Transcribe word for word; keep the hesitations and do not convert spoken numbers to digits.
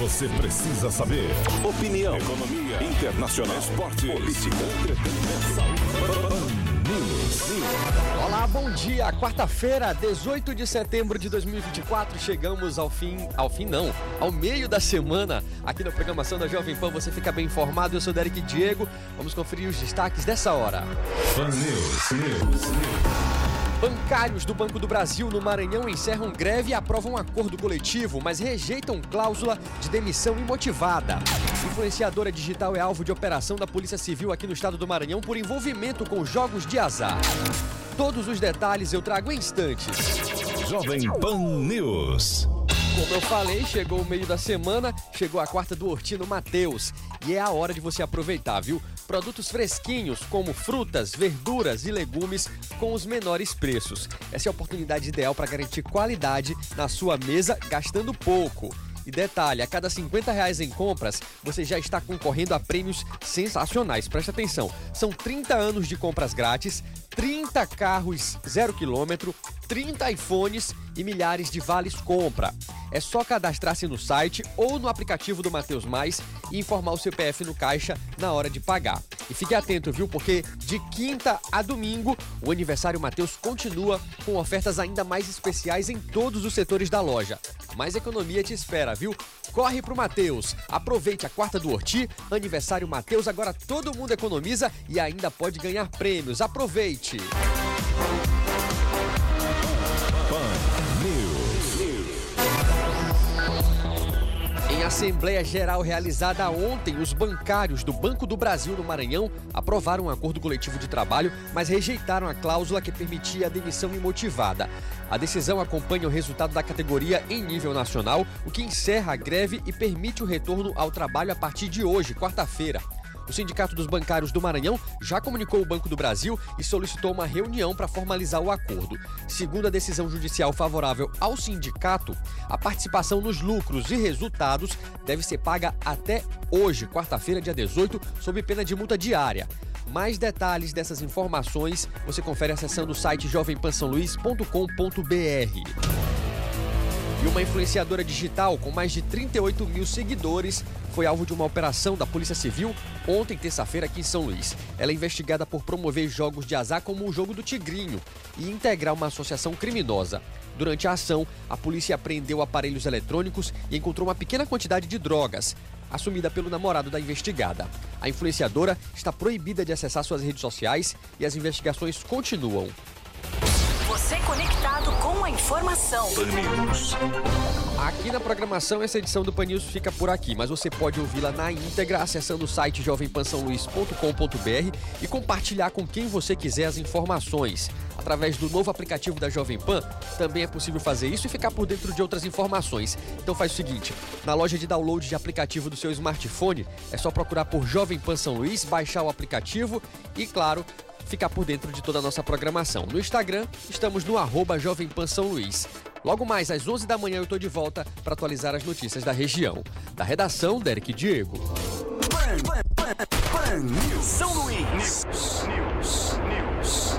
você precisa saber. Opinião, economia, internacional, esporte, política, entretenimento, saúde. Olá, bom dia. Quarta-feira, dezoito de setembro de dois mil e vinte e quatro. Chegamos ao fim, ao fim não, ao meio da semana. Aqui na programação da Jovem Pan você fica bem informado. Eu sou Derek Diego. Vamos conferir os destaques dessa hora. Pan News, News, News. Bancários do Banco do Brasil no Maranhão encerram greve e aprovam acordo coletivo, mas rejeitam cláusula de demissão imotivada. Influenciadora digital é alvo de operação da Polícia Civil aqui no estado do Maranhão por envolvimento com jogos de azar. Todos os detalhes eu trago em instantes. Jovem Pan News. Como eu falei, chegou o meio da semana, chegou a quarta do Hortino Mateus. E é a hora de você aproveitar, viu? Produtos fresquinhos, como frutas, verduras e legumes, com os menores preços. Essa é a oportunidade ideal para garantir qualidade na sua mesa, gastando pouco. E detalhe, a cada cinquenta reais em compras, você já está concorrendo a prêmios sensacionais. Presta atenção, são trinta anos de compras grátis, trinta carros zero quilômetro, trinta iPhones e milhares de vales compra. É só cadastrar-se no site ou no aplicativo do Mateus Mais e informar o C P F no caixa na hora de pagar. E fique atento, viu? Porque de quinta a domingo, o Aniversário Mateus continua com ofertas ainda mais especiais em todos os setores da loja. Mais economia te espera, viu? Corre pro Mateus. Aproveite a quarta do Horti, Aniversário Mateus. Agora todo mundo economiza e ainda pode ganhar prêmios. Aproveite! Em Assembleia Geral realizada ontem, os bancários do Banco do Brasil no Maranhão aprovaram um acordo coletivo de trabalho, mas rejeitaram a cláusula que permitia a demissão imotivada. A decisão acompanha o resultado da categoria em nível nacional, o que encerra a greve e permite o retorno ao trabalho a partir de hoje, quarta-feira. O Sindicato dos Bancários do Maranhão já comunicou ao Banco do Brasil e solicitou uma reunião para formalizar o acordo. Segundo a decisão judicial favorável ao sindicato, a participação nos lucros e resultados deve ser paga até hoje, quarta-feira, dia dezoito, sob pena de multa diária. Mais detalhes dessas informações você confere acessando o site jovem pan são luís ponto com ponto br. E uma influenciadora digital com mais de trinta e oito mil seguidores foi alvo de uma operação da Polícia Civil ontem, terça-feira, aqui em São Luís. Ela é investigada por promover jogos de azar como o jogo do Tigrinho e integrar uma associação criminosa. Durante a ação, a polícia apreendeu aparelhos eletrônicos e encontrou uma pequena quantidade de drogas, assumida pelo namorado da investigada. A influenciadora está proibida de acessar suas redes sociais e as investigações continuam. Você conectado com a informação. Pan News. Aqui na programação, essa edição do Pan News fica por aqui, mas você pode ouvi-la na íntegra acessando o site jovem pan são luís ponto com ponto br e compartilhar com quem você quiser as informações. Através do novo aplicativo da Jovem Pan, também é possível fazer isso e ficar por dentro de outras informações. Então faz o seguinte, na loja de download de aplicativo do seu smartphone, é só procurar por Jovem Pan São Luís, baixar o aplicativo e, claro, ficar por dentro de toda a nossa programação. No Instagram, estamos no arroba Jovem Pan São Luís. Logo mais, às onze da manhã, eu tô de volta para atualizar as notícias da região. Da redação, Derek Diego. Pan, Pan, Pan, Pan News. São Luís. News, News, News.